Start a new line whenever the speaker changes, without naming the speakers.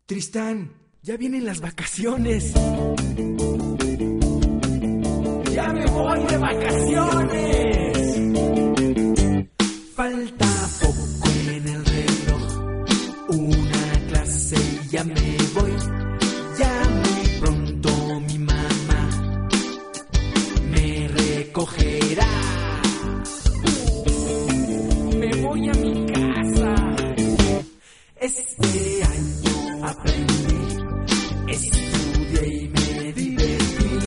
Tristán, ya vienen las vacaciones. ¡Ya me voy de vacaciones!